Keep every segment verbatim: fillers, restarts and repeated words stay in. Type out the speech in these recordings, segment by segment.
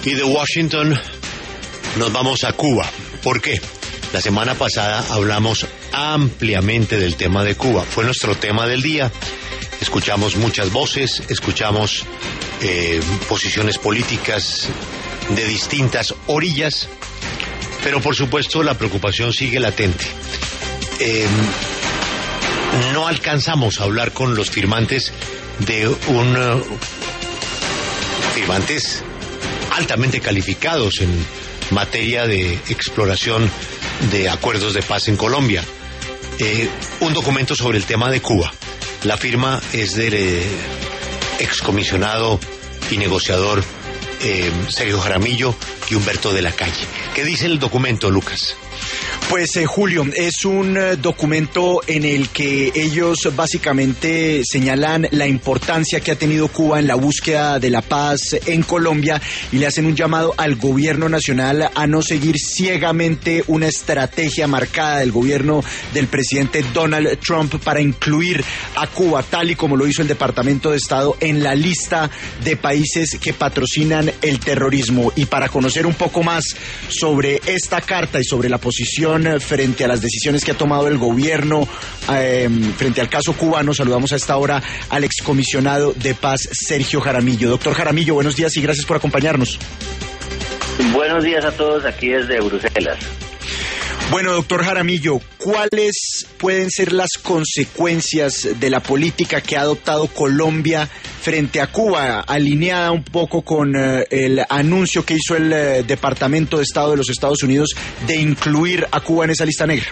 Y de Washington nos vamos a Cuba. ¿Por qué? La semana pasada hablamos ampliamente del tema de Cuba. Fue nuestro tema del día. Escuchamos muchas voces, escuchamos eh, posiciones políticas de distintas orillas, pero por supuesto la preocupación sigue latente. Eh, no alcanzamos a hablar con los firmantes de un... Uh, firmantes altamente calificados en materia de exploración de acuerdos de paz en Colombia. Eh, un documento sobre el tema de Cuba. La firma es del eh, excomisionado y negociador eh, Sergio Jaramillo y Humberto de la Calle. ¿Qué dice el documento, Lucas? Pues eh, Julio, es un eh, documento en el que ellos básicamente señalan la importancia que ha tenido Cuba en la búsqueda de la paz en Colombia y le hacen un llamado al gobierno nacional a no seguir ciegamente una estrategia marcada del gobierno del presidente Donald Trump para incluir a Cuba, tal y como lo hizo el Departamento de Estado, en la lista de países que patrocinan el terrorismo. Y para conocer un poco más sobre esta carta y sobre la posición frente a las decisiones que ha tomado el gobierno eh, frente al caso cubano, saludamos a esta hora al excomisionado de paz Sergio Jaramillo. Doctor Jaramillo, buenos días y gracias por acompañarnos. Buenos días a todos aquí desde Bruselas. Bueno, doctor Jaramillo, ¿cuáles pueden ser las consecuencias de la política que ha adoptado Colombia frente a Cuba, alineada un poco con eh, el anuncio que hizo el eh, Departamento de Estado de los Estados Unidos de incluir a Cuba en esa lista negra?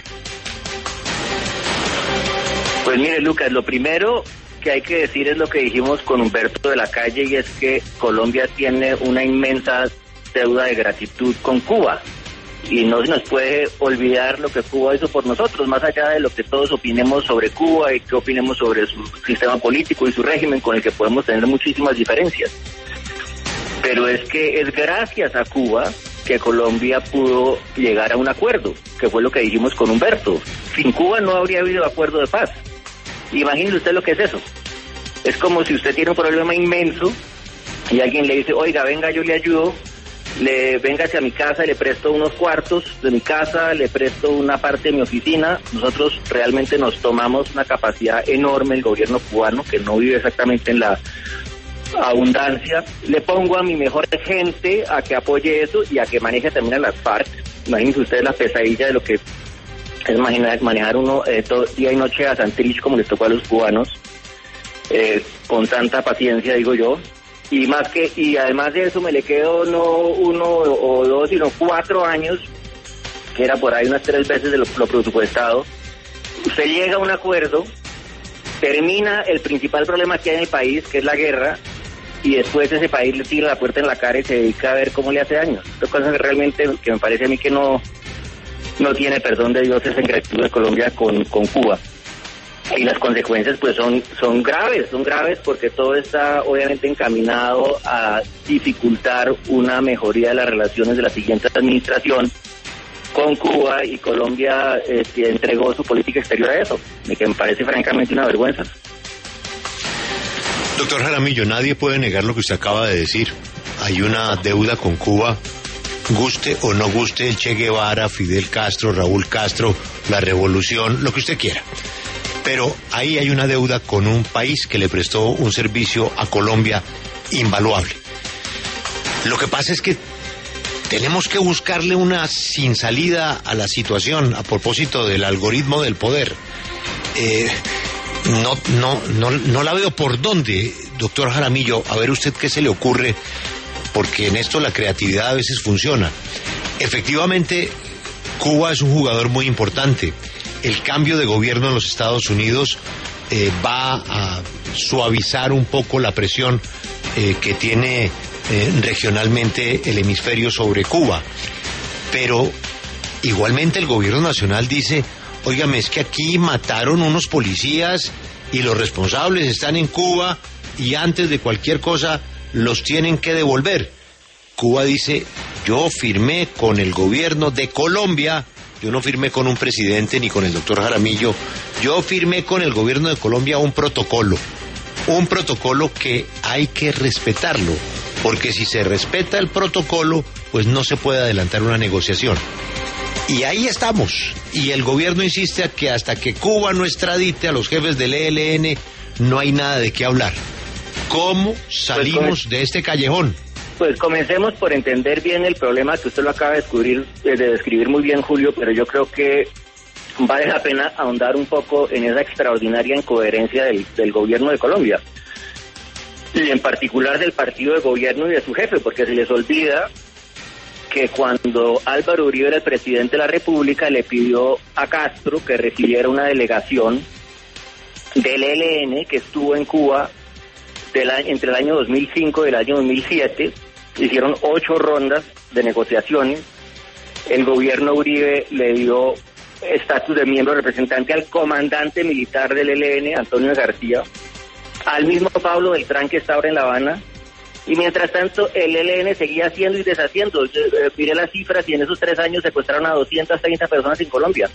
Pues mire, Lucas, lo primero que hay que decir es lo que dijimos con Humberto de la Calle, y es que Colombia tiene una inmensa deuda de gratitud con Cuba. Y no se nos puede olvidar lo que Cuba hizo por nosotros, más allá de lo que todos opinemos sobre Cuba y que opinemos sobre su sistema político y su régimen, con el que podemos tener muchísimas diferencias. Pero es que es gracias a Cuba que Colombia pudo llegar a un acuerdo, que fue lo que dijimos con Humberto. Sin Cuba no habría habido acuerdo de paz. Imagínese usted lo que es eso. Es como si usted tiene un problema inmenso y alguien le dice, oiga, venga, yo le ayudo. Le venga hacia mi casa y le presto unos cuartos de mi casa, le presto una parte de mi oficina. Nosotros realmente nos tomamos una capacidad enorme, el gobierno cubano, que no vive exactamente en la abundancia. Le pongo a mi mejor gente a que apoye eso y a que maneje también a las FARC. Imagínense ustedes la pesadilla de lo que es manejar, manejar uno eh, todo día y noche a Santrich, como les tocó a los cubanos, eh, con tanta paciencia, digo yo. Y más que, y además de eso me le quedo no uno o dos, sino cuatro años, que era por ahí unas tres veces de lo, lo presupuestado. Usted llega a un acuerdo, termina el principal problema que hay en el país, que es la guerra, y después ese país le tira la puerta en la cara y se dedica a ver cómo le hace daño. Esto es cosa que realmente, que me parece a mí que no, no tiene perdón de Dios esa ingratitud de Colombia con, con Cuba. Y las consecuencias pues son son graves, son graves porque todo está obviamente encaminado a dificultar una mejoría de las relaciones de la siguiente administración con Cuba, y Colombia eh, entregó su política exterior a eso, de que me parece francamente una vergüenza. Doctor Jaramillo, nadie puede negar lo que usted acaba de decir. Hay una deuda con Cuba, guste o no guste el Che Guevara, Fidel Castro, Raúl Castro, la revolución, lo que usted quiera. Pero ahí hay una deuda con un país que le prestó un servicio a Colombia invaluable. Lo que pasa es que tenemos que buscarle una sin salida a la situación a propósito del algoritmo del poder. Eh, no, no, no, no la veo por dónde, doctor Jaramillo. A ver usted qué se le ocurre, porque en esto la creatividad a veces funciona. Efectivamente, Cuba es un jugador muy importante. El cambio de gobierno en los Estados Unidos eh, va a suavizar un poco la presión eh, que tiene eh, regionalmente el hemisferio sobre Cuba. Pero igualmente el gobierno nacional dice, óigame, es que aquí mataron unos policías y los responsables están en Cuba y antes de cualquier cosa los tienen que devolver. Cuba dice, yo firmé con el gobierno de Colombia. Yo no firmé con un presidente ni con el doctor Jaramillo, yo firmé con el gobierno de Colombia un protocolo, un protocolo que hay que respetarlo. porque si se respeta el protocolo, pues no se puede adelantar una negociación. Y ahí estamos, y el gobierno insiste a que hasta que Cuba no extradite a los jefes del E L N, no hay nada de qué hablar. ¿Cómo salimos pues, de este callejón? Pues comencemos por entender bien el problema que usted lo acaba de descubrir, de describir muy bien, Julio, pero yo creo que vale la pena ahondar un poco en esa extraordinaria incoherencia del, del gobierno de Colombia, y en particular del partido de gobierno y de su jefe, porque se les olvida que cuando Álvaro Uribe era el presidente de la República, le pidió a Castro que recibiera una delegación del E L N que estuvo en Cuba del año, entre el año dos mil cinco y el año dos mil siete, hicieron ocho rondas de negociaciones. El gobierno Uribe le dio estatus de miembro representante al comandante militar del E L N, Antonio García, al mismo Pablo Beltrán, que está ahora en La Habana, y mientras tanto el E L N seguía haciendo y deshaciendo. Yo, eh, miré las cifras y en esos tres años secuestraron a doscientas treinta personas en Colombia.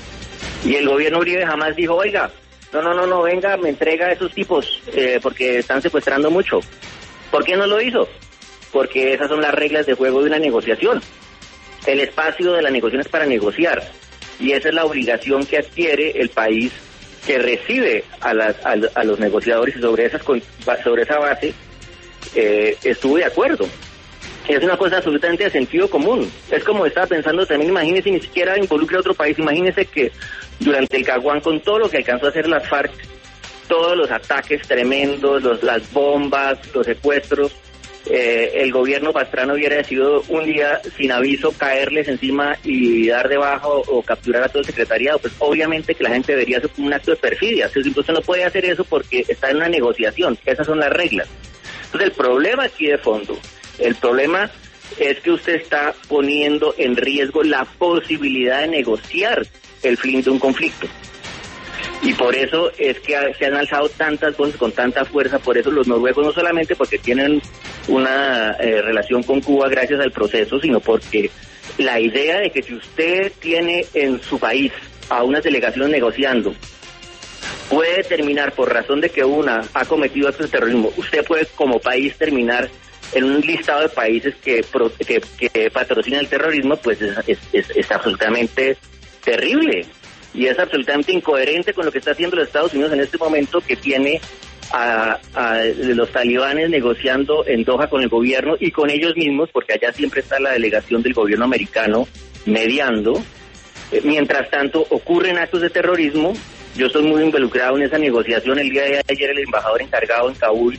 Y el gobierno Uribe jamás dijo, oiga, no, no, no, no, venga, me entrega a esos tipos, eh, porque están secuestrando mucho. ¿Por qué no lo hizo? Porque esas son las reglas de juego de una negociación. El espacio de la negociación es para negociar, y esa es la obligación que adquiere el país que recibe a, las, a, a los negociadores, y sobre, esas, sobre esa base eh, estuvo de acuerdo. Es una cosa absolutamente de sentido común. Es como estaba pensando también, imagínese, ni siquiera involucre a otro país, imagínese que durante el Caguán, con todo lo que alcanzó a hacer las FARC, todos los ataques tremendos, los, las bombas, los secuestros, eh, el gobierno Pastrana hubiera decidido un día sin aviso caerles encima y dar de baja o, o capturar a todo el secretariado. Pues obviamente que la gente vería eso como un acto de perfidia. Entonces usted no puede hacer eso porque está en una negociación. Esas son las reglas. Entonces el problema aquí de fondo, el problema es que usted está poniendo en riesgo la posibilidad de negociar el fin de un conflicto. Y por eso es que se han alzado tantas voces con tanta fuerza. Por eso los noruegos, no solamente porque tienen una eh, relación con Cuba gracias al proceso, sino porque la idea de que si usted tiene en su país a unas delegaciones negociando, puede terminar por razón de que una ha cometido actos de terrorismo, usted puede como país terminar en un listado de países que, que, que patrocinan el terrorismo, pues es, es, es, es absolutamente terrible. Y es absolutamente incoherente con lo que está haciendo los Estados Unidos en este momento, que tiene a, a los talibanes negociando en Doha con el gobierno y con ellos mismos, porque allá siempre está la delegación del gobierno americano mediando. Eh, mientras tanto, ocurren actos de terrorismo. Yo estoy muy involucrado en esa negociación. El día de ayer el embajador encargado en Kabul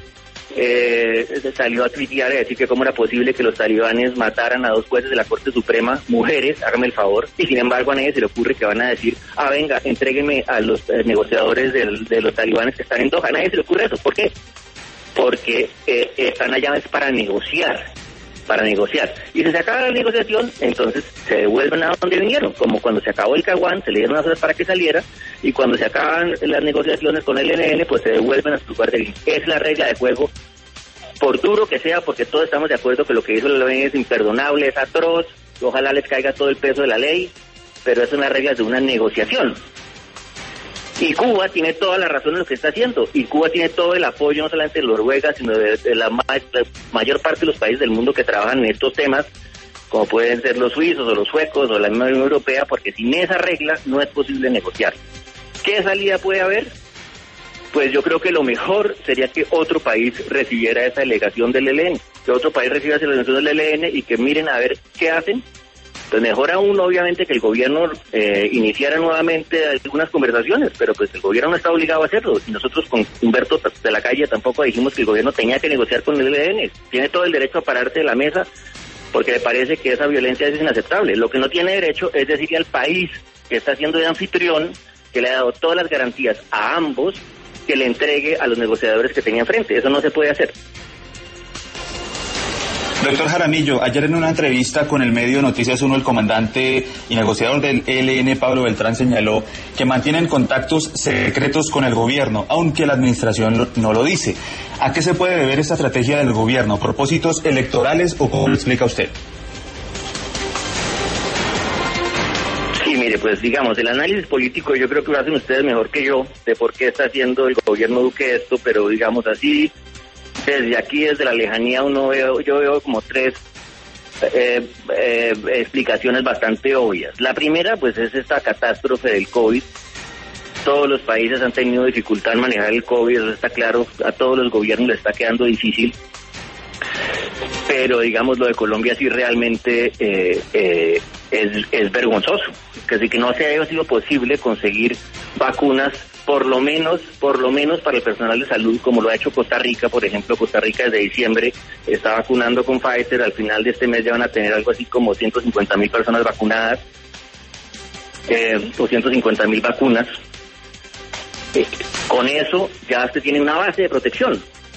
Eh, salió a tuitear y a decir que cómo era posible que los talibanes mataran a dos jueces de la Corte Suprema, mujeres, hágame el favor, y sin embargo a nadie se le ocurre que van a decir, ah venga, entrégueme a los eh, negociadores del, de los talibanes que están en Doha. A nadie se le ocurre eso. ¿Por qué? Porque eh, están allá es para negociar, para negociar. Y si se acaba la negociación, entonces se devuelven a donde vinieron, como cuando se acabó el Caguán, se le dieron unas horas para que saliera, y cuando se acaban las negociaciones con el E L N, pues se devuelven a su lugar de origen. Es la regla de juego, por duro que sea, porque todos estamos de acuerdo que lo que hizo el E L N es imperdonable, es atroz, ojalá les caiga todo el peso de la ley, pero son las reglas de una negociación. Y Cuba tiene toda la razón en lo que está haciendo, y Cuba tiene todo el apoyo, no solamente de Noruega, sino de, de la, ma la mayor parte de los países del mundo que trabajan en estos temas, como pueden ser los suizos o los suecos o la Unión Europea, porque sin esa regla no es posible negociar. ¿Qué salida puede haber? Pues yo creo que lo mejor sería que otro país recibiera esa delegación del E L N, que otro país reciba esa delegación del E L N y que miren a ver qué hacen. Pues mejor aún, obviamente, que el gobierno eh, iniciara nuevamente algunas conversaciones, pero pues el gobierno no está obligado a hacerlo. Y nosotros con Humberto de la Calle tampoco dijimos que el gobierno tenía que negociar con el E L N. Tiene todo el derecho a pararse de la mesa porque le parece que esa violencia es inaceptable. Lo que no tiene derecho es decirle al país que está haciendo de anfitrión, que le ha dado todas las garantías a ambos, que le entregue a los negociadores que tenía enfrente. Eso no se puede hacer. Doctor Jaramillo, ayer en una entrevista con el medio Noticias uno, el comandante y negociador del E L N, Pablo Beltrán, señaló que mantienen contactos secretos con el gobierno, aunque la administración no lo dice. ¿A qué se puede deber esta estrategia del gobierno? ¿Propósitos electorales o cómo lo explica usted? Sí, mire, pues digamos, el análisis político yo creo que lo hacen ustedes mejor que yo, de por qué está haciendo el gobierno Duque esto, pero digamos así, desde aquí, desde la lejanía, uno veo, yo veo como tres eh, eh, explicaciones bastante obvias. La primera, pues, es esta catástrofe del COVID. Todos los países han tenido dificultad en manejar el COVID, eso está claro, a todos los gobiernos les está quedando difícil. Pero, digamos, lo de Colombia sí realmente eh, eh, es, es vergonzoso, que así que no se haya sido posible conseguir vacunas, por lo menos, por lo menos para el personal de salud, como lo ha hecho Costa Rica. Por ejemplo, Costa Rica desde diciembre está vacunando con Pfizer, al final de este mes ya van a tener algo así como ciento cincuenta mil personas vacunadas, eh, o ciento cincuenta mil vacunas. Eh, con eso ya se tiene una base de protección.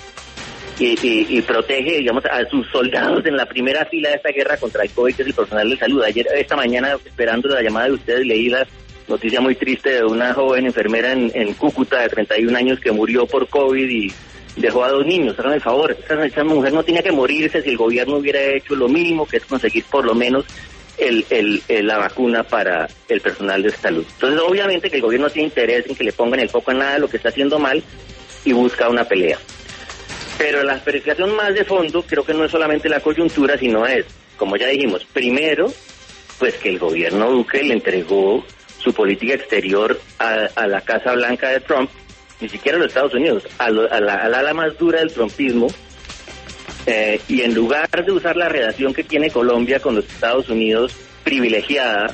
Y, y, y protege, digamos, a sus soldados en la primera fila de esta guerra contra el COVID, que es el personal de salud. Ayer, esta mañana, esperando la llamada de ustedes, leí la noticia muy triste de una joven enfermera en, en Cúcuta de treinta y un años que murió por COVID y dejó a dos niños. Hagan el favor, esa, esa mujer no tenía que morirse si el gobierno hubiera hecho lo mínimo, que es conseguir por lo menos el, el, el, la vacuna para el personal de salud. Entonces, obviamente que el gobierno tiene interés en que le pongan el foco en nada de lo que está haciendo mal y busca una pelea. Pero la explicación más de fondo creo que no es solamente la coyuntura, sino es, como ya dijimos, primero, pues que el gobierno Duque le entregó su política exterior a, a la Casa Blanca de Trump, ni siquiera a los Estados Unidos, a, lo, a, la, a la ala más dura del trumpismo, eh, y en lugar de usar la relación que tiene Colombia con los Estados Unidos privilegiada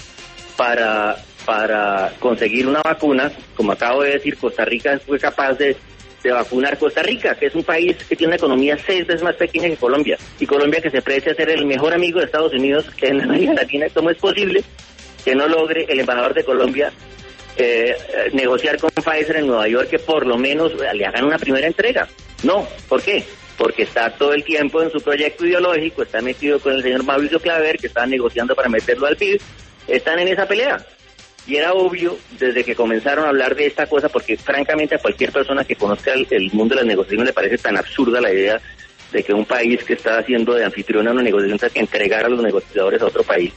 para, para conseguir una vacuna, como acabo de decir, Costa Rica fue capaz de de vacunar Costa Rica, que es un país que tiene una economía seis veces más pequeña que Colombia, y Colombia que se precia ser el mejor amigo de Estados Unidos en América Latina. ¿Cómo es posible que no logre el embajador de Colombia eh, negociar con Pfizer en Nueva York que por lo menos le hagan una primera entrega? No, ¿por qué? Porque está todo el tiempo en su proyecto ideológico, está metido con el señor Mauricio Claver, que está negociando para meterlo al P I B, están en esa pelea. Y era obvio desde que comenzaron a hablar de esta cosa, porque francamente a cualquier persona que conozca el, el mundo de las negociaciones le parece tan absurda la idea de que un país que está haciendo de anfitrión a una negociación tenga que entregar a los negociadores a otro país.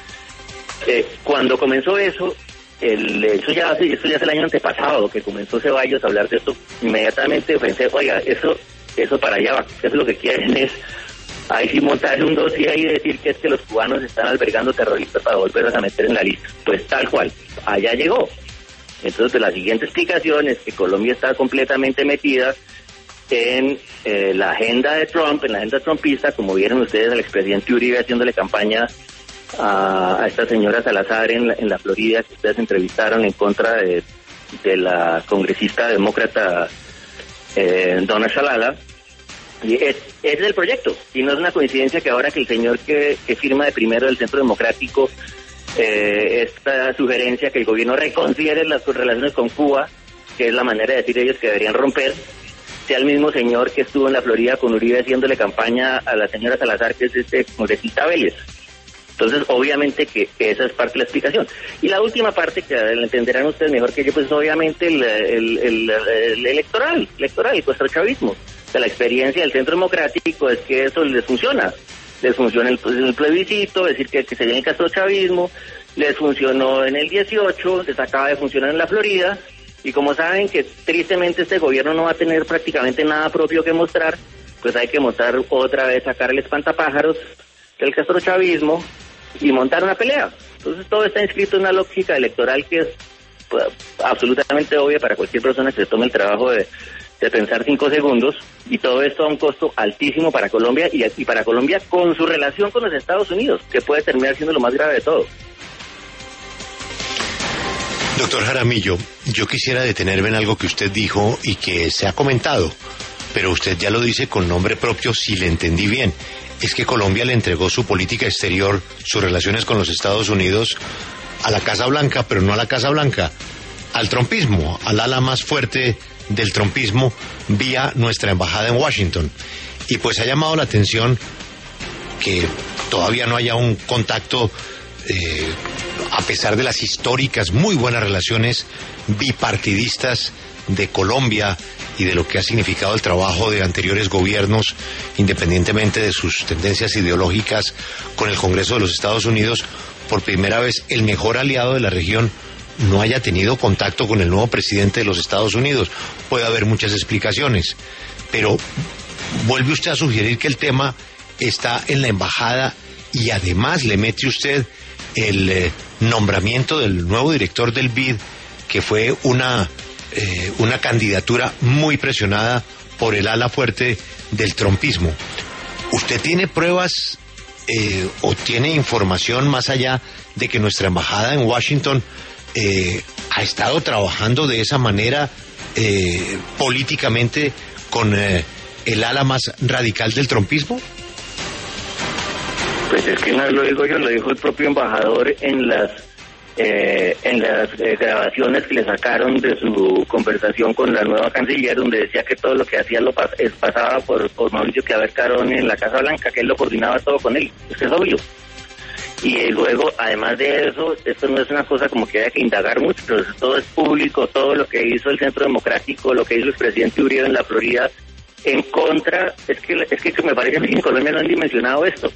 Eh, cuando comenzó eso, el, eso, ya, eso ya es el año antepasado, que comenzó Ceballos a hablar de esto, inmediatamente pensé, oiga, eso, eso para allá va, eso lo que quieren es ahí sí montar un dossier y decir que es que los cubanos están albergando terroristas para volverlos a meter en la lista. Pues tal cual, allá llegó. Entonces la siguiente explicación es que Colombia está completamente metida en eh, la agenda de Trump, en la agenda trumpista, como vieron ustedes al expresidente Uribe haciéndole campaña a, a esta señora Salazar en la, en la Florida, que ustedes entrevistaron en contra de, de la congresista demócrata eh, Donna Shalala. Y es, es el proyecto, y no es una coincidencia que ahora que el señor que, que firma de primero del Centro Democrático eh, esta sugerencia que el gobierno reconsidere las relaciones con Cuba, que es la manera de decir ellos que deberían romper, sea el mismo señor que estuvo en la Florida con Uribe haciéndole campaña a la señora Salazar, que es este congresista Vélez. Entonces, obviamente que esa es parte de la explicación. Y la última parte, que la entenderán ustedes mejor que yo, pues obviamente el, el, el, el electoral, electoral, el castrochavismo. O sea, la experiencia del Centro Democrático es que eso les funciona. Les funciona el, el plebiscito, decir que, que se viene el castrochavismo, les funcionó en el dieciocho, les acaba de funcionar en la Florida, y como saben que tristemente este gobierno no va a tener prácticamente nada propio que mostrar, pues hay que mostrar otra vez, sacar el espantapájaros del castrochavismo y montar una pelea. Entonces todo está inscrito en una lógica electoral que es pues, absolutamente obvia para cualquier persona que se tome el trabajo de, de pensar cinco segundos, y todo esto a un costo altísimo para Colombia y, y para Colombia con su relación con los Estados Unidos, que puede terminar siendo lo más grave de todo. Doctor Jaramillo, yo quisiera detenerme en algo que usted dijo y que se ha comentado, pero usted ya lo dice con nombre propio si le entendí bien. Es que Colombia le entregó su política exterior, sus relaciones con los Estados Unidos, a la Casa Blanca, pero no a la Casa Blanca, al trumpismo, al ala más fuerte del trumpismo, vía nuestra embajada en Washington. Y pues ha llamado la atención que todavía no haya un contacto, eh, a pesar de las históricas, muy buenas relaciones bipartidistas de Colombia y de lo que ha significado el trabajo de anteriores gobiernos, independientemente de sus tendencias ideológicas, con el Congreso de los Estados Unidos. Por primera vez el mejor aliado de la región no haya tenido contacto con el nuevo presidente de los Estados Unidos. Puede haber muchas explicaciones, pero vuelve usted a sugerir que el tema está en la embajada y además le mete usted el eh, nombramiento del nuevo director del B I D, que fue una, eh, una candidatura muy presionada por el ala fuerte del trumpismo. ¿Usted tiene pruebas eh, o tiene información más allá de que nuestra embajada en Washington eh, ha estado trabajando de esa manera eh, políticamente con eh, el ala más radical del trumpismo? Pues es que no lo digo yo, lo dijo el propio embajador en las eh, en las eh, grabaciones que le sacaron de su conversación con la nueva canciller, donde decía que todo lo que hacía lo pas es, pasaba por, por Mauricio Claver Carón en la Casa Blanca, que él lo coordinaba todo con él. Eso es obvio. Y eh, luego, además de eso, esto no es una cosa como que haya que indagar mucho, pero todo es público, todo lo que hizo el Centro Democrático, lo que hizo el presidente Uribe en la Florida, en contra, es que es que me parece que en Colombia no han dimensionado esto.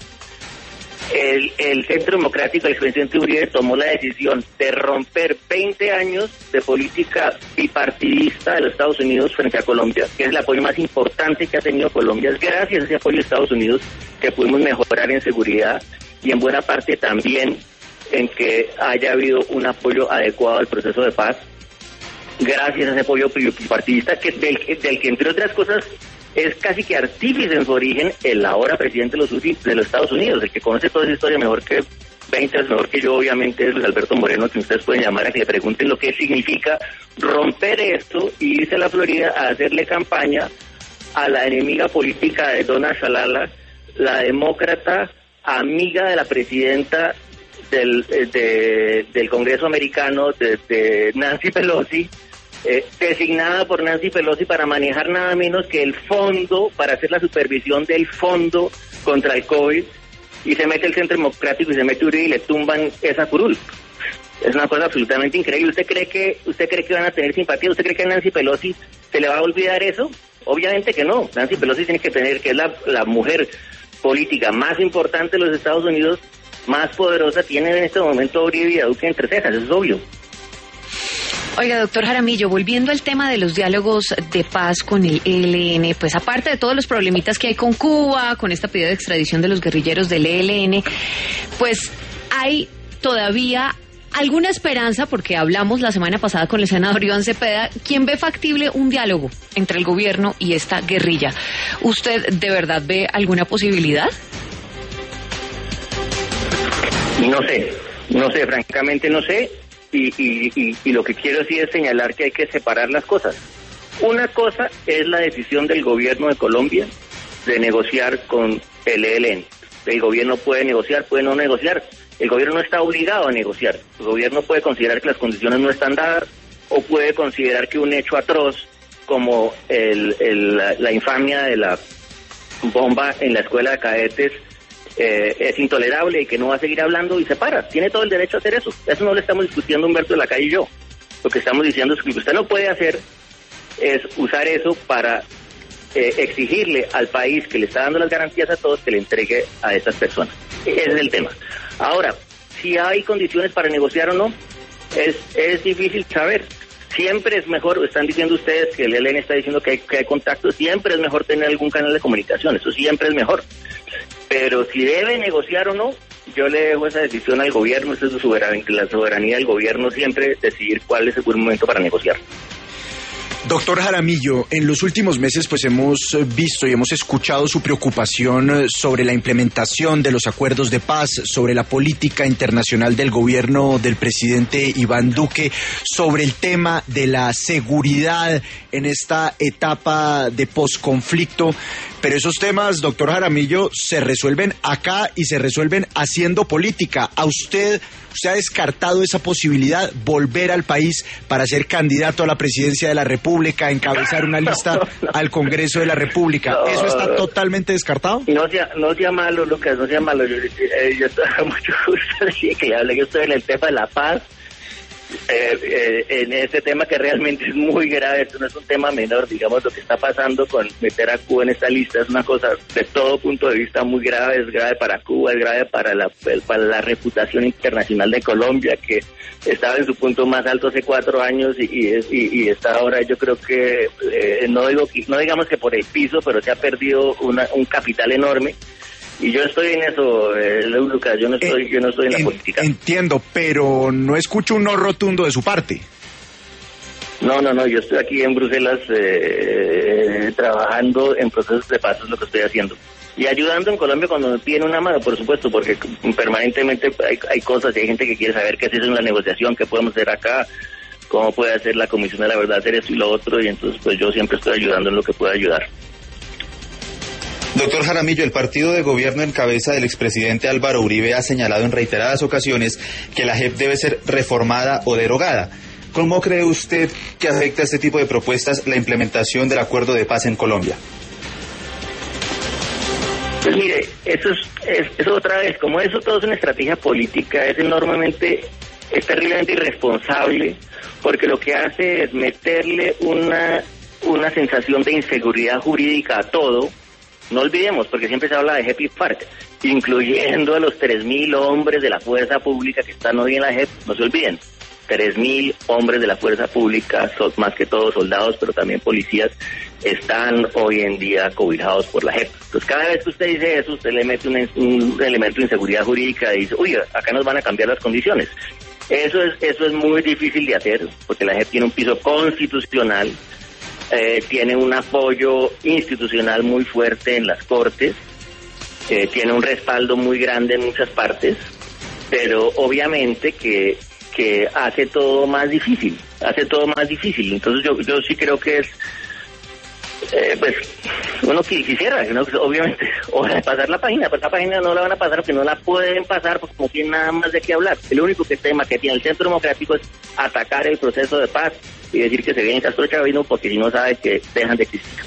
El, el Centro Democrático, el presidente Uribe, tomó la decisión de romper veinte años de política bipartidista de los Estados Unidos frente a Colombia, que es el apoyo más importante que ha tenido Colombia. Es gracias a ese apoyo de Estados Unidos que pudimos mejorar en seguridad y en buena parte también en que haya habido un apoyo adecuado al proceso de paz, gracias a ese apoyo bipartidista que del, del que, entre otras cosas, es casi que artífice en su origen el ahora presidente de los, de los Estados Unidos, el que conoce toda esa historia mejor que veinte años mejor que yo, obviamente, es Luis Alberto Moreno, que ustedes pueden llamar a que le pregunten lo que significa romper esto y irse a la Florida a hacerle campaña a la enemiga política de Donna Shalala, la demócrata amiga de la presidenta del, de, del Congreso americano, de, de Nancy Pelosi, Eh, designada por Nancy Pelosi para manejar nada menos que el fondo, para hacer la supervisión del fondo contra el COVID, y se mete el Centro Democrático y se mete Uribe y le tumban esa curul. Es una cosa absolutamente increíble. ¿Usted cree que usted cree que van a tener simpatía? ¿Usted cree que a Nancy Pelosi se le va a olvidar eso? Obviamente que no. Nancy Pelosi tiene que tener, que es la, la mujer política más importante de los Estados Unidos, más poderosa, tiene en este momento Uribe y a Duque entre cejas, eso es obvio. Oiga, doctor Jaramillo, volviendo al tema de los diálogos de paz con el E L N, pues aparte de todos los problemitas que hay con Cuba, con esta pedido de extradición de los guerrilleros del E L N, pues hay todavía alguna esperanza, porque hablamos la semana pasada con el senador Iván Cepeda, quien ve factible un diálogo entre el gobierno y esta guerrilla. ¿Usted de verdad ve alguna posibilidad? No sé, no sé, francamente no sé. Y, y, y, y lo que quiero sí es señalar que hay que separar las cosas. Una cosa es la decisión del gobierno de Colombia de negociar con el E L N. El gobierno puede negociar, puede no negociar. El gobierno no está obligado a negociar. El gobierno puede considerar que las condiciones no están dadas o puede considerar que un hecho atroz como el, el, la, la infamia de la bomba en la escuela de cadetes Eh, es intolerable y que no va a seguir hablando y se para. Tiene todo el derecho a hacer eso. Eso no lo estamos discutiendo Humberto de la Calle y yo. Lo que estamos diciendo es que lo que usted no puede hacer es usar eso para eh, exigirle al país que le está dando las garantías a todos que le entregue a estas personas. Ese es el tema. Ahora, si hay condiciones para negociar o no, es, es difícil saber. Siempre es mejor, están diciendo ustedes que el E L N está diciendo que hay, que hay contacto, siempre es mejor tener algún canal de comunicación, eso siempre es mejor. Pero si debe negociar o no, yo le dejo esa decisión al gobierno, esa es su soberanía, la soberanía del gobierno siempre decidir cuál es el buen momento para negociar. Doctor Jaramillo, en los últimos meses pues hemos visto y hemos escuchado su preocupación sobre la implementación de los acuerdos de paz, sobre la política internacional del gobierno del presidente Iván Duque, sobre el tema de la seguridad en esta etapa de posconflicto. Pero esos temas, doctor Jaramillo, se resuelven acá y se resuelven haciendo política. ¿A usted, usted ha descartado esa posibilidad, volver al país para ser candidato a la presidencia de la República, encabezar una lista no, no, al Congreso de la República? No, ¿Eso está totalmente descartado? No sea, no sea malo, Lucas, no sea malo. Yo, yo, yo mucho gusto decir que hable, yo estoy en el tema de la paz Eh, eh, en este tema que realmente es muy grave, esto no es un tema menor, digamos, lo que está pasando con meter a Cuba en esta lista es una cosa de todo punto de vista muy grave, es grave para Cuba, es grave para la, para la reputación internacional de Colombia, que estaba en su punto más alto hace cuatro años y, y, y, y está ahora, yo creo que, eh, no digo no digamos que por el piso, pero se ha perdido una, un capital enorme. Y yo estoy en eso, eh, Lucas, yo no estoy, eh, yo no estoy en la en, política. Entiendo, pero no escucho un no rotundo de su parte. No, no, no, yo estoy aquí en Bruselas eh, trabajando en procesos de paz, es lo que estoy haciendo. Y ayudando en Colombia cuando me piden una mano, por supuesto, porque permanentemente hay, hay cosas y hay gente que quiere saber qué se hace en la negociación, qué podemos hacer acá, cómo puede hacer la Comisión de la Verdad hacer esto y lo otro, y entonces pues yo siempre estoy ayudando en lo que pueda ayudar. Doctor Jaramillo, el partido de gobierno en cabeza del expresidente Álvaro Uribe ha señalado en reiteradas ocasiones que la J E P debe ser reformada o derogada. ¿Cómo cree usted que afecta a este tipo de propuestas la implementación del acuerdo de paz en Colombia? Pues mire, eso es, es, eso otra vez, como eso todo es una estrategia política, es enormemente, es terriblemente irresponsable, porque lo que hace es meterle una, una sensación de inseguridad jurídica a todo. No olvidemos, porque siempre se habla de J E P y FARC, incluyendo a los tres mil hombres de la fuerza pública que están hoy en la J E P, no se olviden, tres mil hombres de la fuerza pública, son más que todos soldados, pero también policías, están hoy en día cobijados por la J E P. Entonces, cada vez que usted dice eso, usted le mete un, un elemento de inseguridad jurídica y dice, uy, acá nos van a cambiar las condiciones. Eso es, eso es muy difícil de hacer, porque la J E P tiene un piso constitucional, Eh, tiene un apoyo institucional muy fuerte en las Cortes, eh, tiene un respaldo muy grande en muchas partes, pero obviamente que, que hace todo más difícil, hace todo más difícil. Entonces yo, yo sí creo que es, eh, pues, uno quisiera, ¿no? Obviamente, hora de pasar la página, pues la página no la van a pasar porque no la pueden pasar, pues como tienen nada más de qué hablar. El único que tema que tiene el Centro Democrático es atacar el proceso de paz y decir que se viene Castro Chavino porque si no sabe que dejan de existir.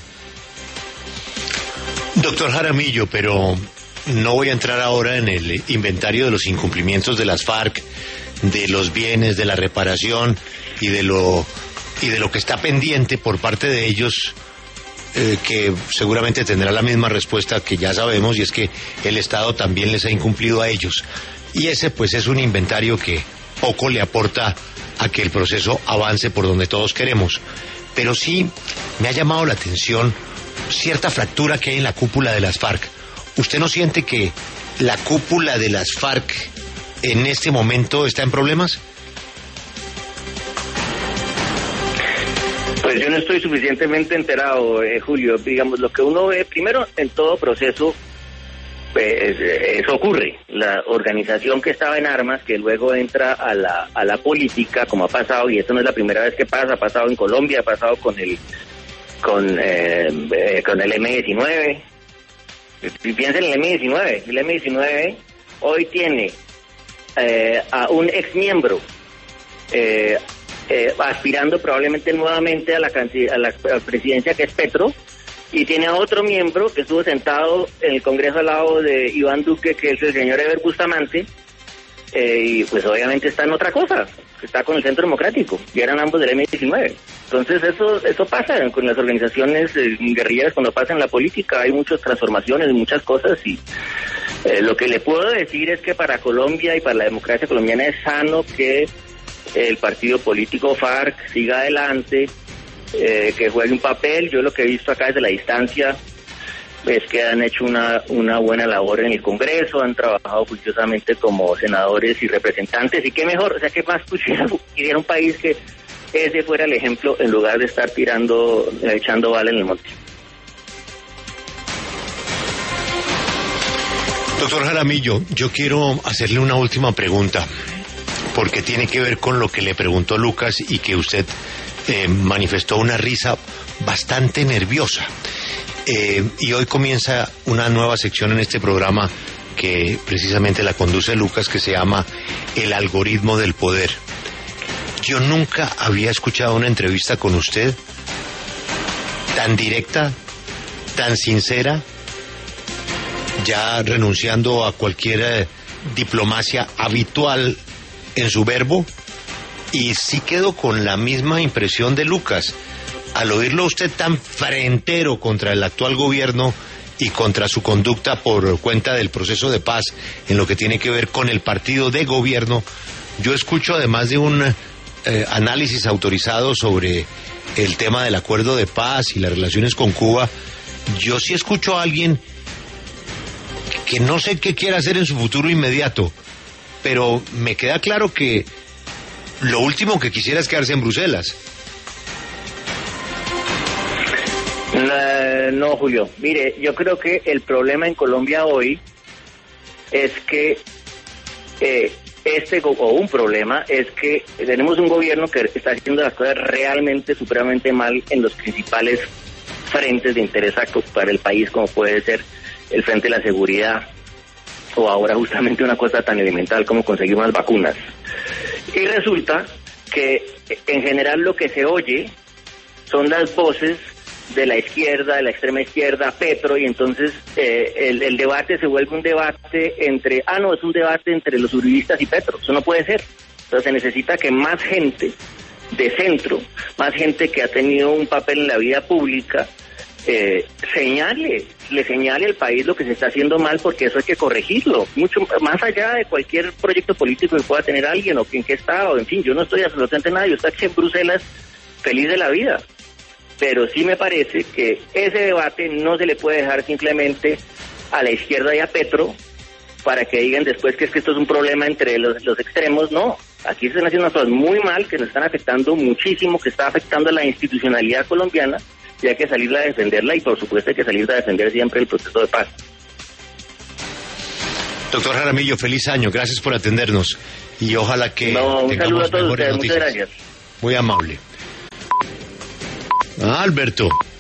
Doctor Jaramillo, pero no voy a entrar ahora en el inventario de los incumplimientos de las FARC, de los bienes, de la reparación y de lo y de lo que está pendiente por parte de ellos, eh, que seguramente tendrá la misma respuesta que ya sabemos, y es que el Estado también les ha incumplido a ellos. Y ese pues es un inventario que poco le aporta a que el proceso avance por donde todos queremos. Pero sí me ha llamado la atención cierta fractura que hay en la cúpula de las FARC. ¿Usted no siente que la cúpula de las FARC en este momento está en problemas? Pues yo no estoy suficientemente enterado, eh, Julio. Digamos, lo que uno ve, primero, en todo proceso, pues, eso ocurre. La organización que estaba en armas, que luego entra a la a la política, como ha pasado, y esto no es la primera vez que pasa, ha pasado en Colombia, ha pasado con el con eh, eh, con el eme diecinueve. Piensen en el eme diecinueve. El eme diecinueve hoy tiene eh, a un ex miembro eh, eh, aspirando probablemente nuevamente a la, a la a la presidencia, que es Petro, y tiene a otro miembro que estuvo sentado en el Congreso al lado de Iván Duque, que es el señor Ever Bustamante, eh, y pues obviamente está en otra cosa, está con el Centro Democrático, y eran ambos del eme diecinueve. Entonces eso eso pasa con las organizaciones eh, guerrilleras cuando pasa en la política, hay muchas transformaciones y muchas cosas, y eh, lo que le puedo decir es que para Colombia y para la democracia colombiana es sano que el partido político FARC siga adelante, Eh, que juegue un papel. Yo lo que he visto acá desde la distancia es que han hecho una una buena labor en el Congreso, han trabajado juiciosamente como senadores y representantes, y qué mejor, o sea, qué más quisiera un país que ese fuera el ejemplo en lugar de estar tirando, eh, echando bala en el monte. Doctor Jaramillo, yo quiero hacerle una última pregunta, porque tiene que ver con lo que le preguntó Lucas y que usted Eh, manifestó una risa bastante nerviosa. Eh, y hoy comienza una nueva sección en este programa que precisamente la conduce Lucas, que se llama El algoritmo del poder. Yo nunca había escuchado una entrevista con usted tan directa, tan sincera, ya renunciando a cualquier eh, diplomacia habitual en su verbo, Y sí quedo con la misma impresión de Lucas. Al oírlo usted tan frentero contra el actual gobierno y contra su conducta por cuenta del proceso de paz en lo que tiene que ver con el partido de gobierno, yo escucho, además de un eh, análisis autorizado sobre el tema del acuerdo de paz y las relaciones con Cuba, yo sí escucho a alguien que no sé qué quiere hacer en su futuro inmediato, pero me queda claro que lo último que quisiera es quedarse en Bruselas. No, no, Julio. Mire, yo creo que el problema en Colombia hoy es que eh, este, o un problema, es que tenemos un gobierno que está haciendo las cosas realmente, supremamente mal en los principales frentes de interés para el país, como puede ser el frente de la seguridad, o ahora justamente una cosa tan elemental como conseguir unas vacunas. Y resulta que en general lo que se oye son las voces de la izquierda, de la extrema izquierda, Petro, y entonces eh, el, el debate se vuelve un debate entre, ah no, es un debate entre los uribistas y Petro, eso no puede ser. Entonces se necesita que más gente de centro, más gente que ha tenido un papel en la vida pública, eh, señale, le señale al país lo que se está haciendo mal, porque eso hay que corregirlo, mucho más allá de cualquier proyecto político que pueda tener alguien, o en qué estado, en fin, yo no estoy absolutamente nada, yo estoy aquí en Bruselas feliz de la vida. Pero sí me parece que ese debate no se le puede dejar simplemente a la izquierda y a Petro para que digan después que es que esto es un problema entre los, los extremos. No, aquí se están haciendo unas cosas muy mal que nos están afectando muchísimo, que está afectando a la institucionalidad colombiana, y hay que salir a defenderla, y por supuesto hay que salir a defender siempre el proceso de paz. Doctor Jaramillo, feliz año, gracias por atendernos y ojalá que no, un tengamos saludo a todos mejores ustedes, noticias. muchas gracias. Muy amable. Ah, Alberto.